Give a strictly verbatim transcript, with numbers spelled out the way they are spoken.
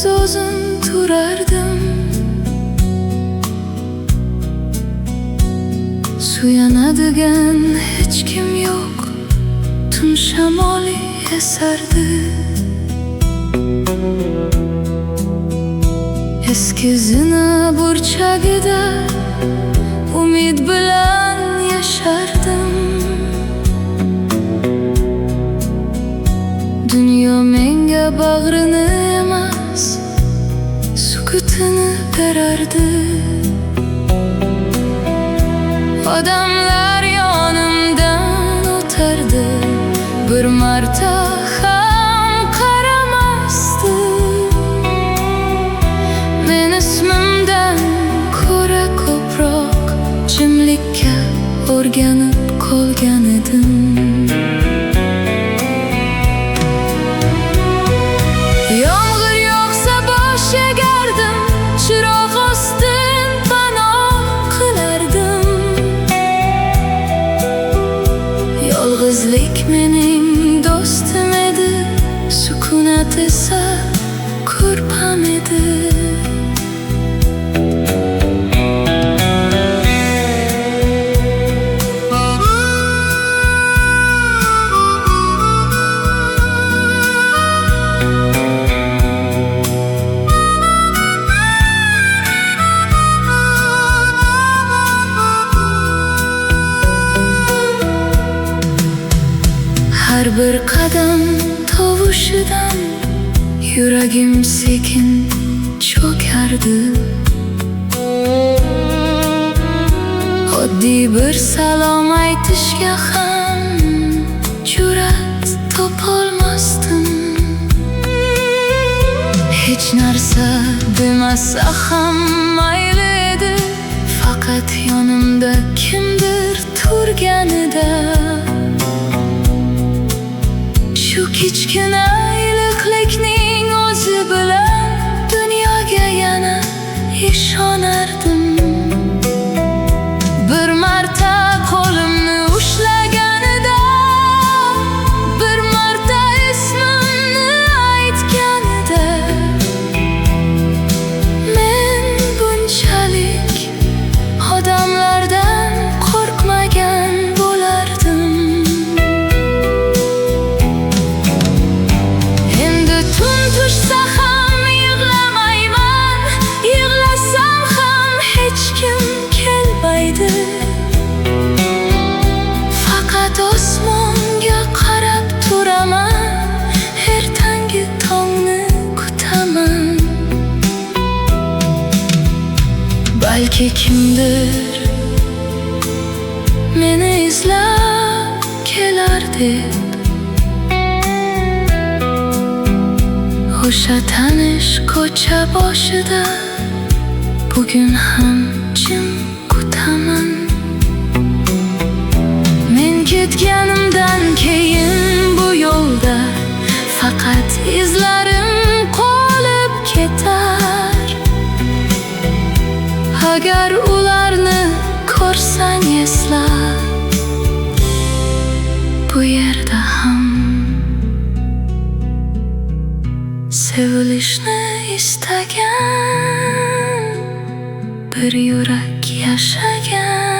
yolg'iz o'zim turardim. Suyanadigan hech kim yo'q, tun shamoli esardi. Eski zina burchagida umid bilan yashardim. Dunyo menga bag'rini emas, sukutini berardi. Odamlar yonimdan o'tardi, bir marta ham qaramasdi. Men ismimdan ko'ra ko'proq jimlikka o'rganib qolgan edim. Yomg'ir yog'sa bosh egardim, chiroq ostin panoh qilardim. Yolg'izlik mening do'stim edi, sukunat esa ko'rpam edi. Har bir qadam tovushidan yuragim sekin cho'kardi. Oddiy bir salom aytishga ham jur'at topolmasdim. Hech narsa demasa ham mayli edi, faqat yonimda kimdir turganida. Shu kichkina iliqlikning o'zi bilan dunyoga yana ishonardim. Bir marta qo'limni ushlaganida, bir marta ismimni aytganida, men bunchalik odamlardan qo'rqmagan bo'lardim. Tushsa ham yig'lamayman, yig'lasam ham hech kim kelmaydi. Faqat osmonga qarab turaman, ertangi tongni kutaman. Balki kimdir meni izlab kelar deb, o'sha tanish ko'cha boshida bugun ham jim kutaman. Men ketganimdan keyin bu yo'lda faqat izlarim qolib ketar. Agar ularni ko'rsang esla, bu yerda ham sevilishni istagan bir yurak yashagan.